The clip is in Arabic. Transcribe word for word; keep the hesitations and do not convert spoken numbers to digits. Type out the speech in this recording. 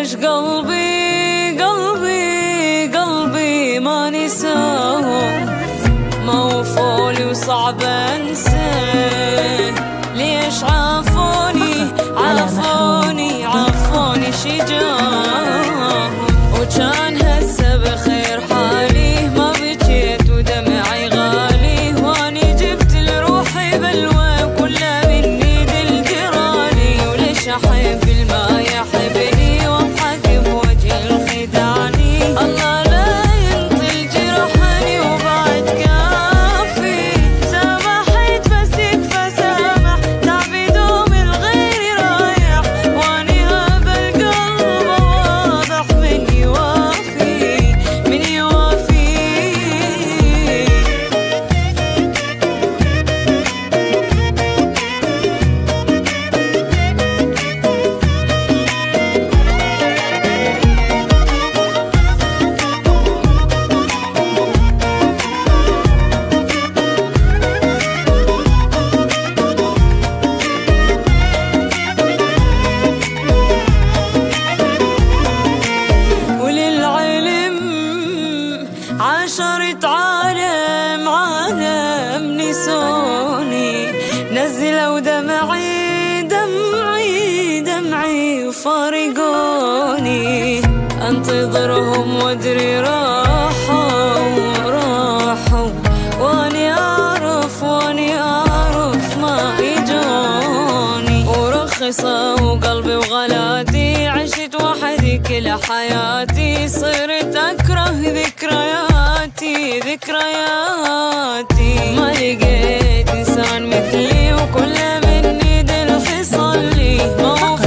ليش قلبي قلبي قلبي ما نساهم، موفولي وصعب انساه. ليش عافوني عافوني عافوني شجاهم، وكان هسه بخير حالي ما بكيت ودمعي غالي، واني جبت لروحي بلوى كلها من ايد الجرالي. وليش احب الما يحبني واضحك بوجه الخدعني، الله لا ينطل جرحني وبعد كافي. سامحت فسيت فسامح تعبي دوم الغير رايح، واني هذا القلب واضح من يوافي من يوافي. عشرة عالم عالم نسوني، نزلوا دمعي دمعي دمعي وفارقوني. انتظرهم وادري راحوا راحوا، واني اعرف واني اعرف ما يجوني. ورخصوا قلبي وغلاتي، عشت وحدي كل حياتي، صرت اكره ذكرياتي ذكرياتي. ما لقيت انسان مثلي وكل من ايد الخصال لي موفى.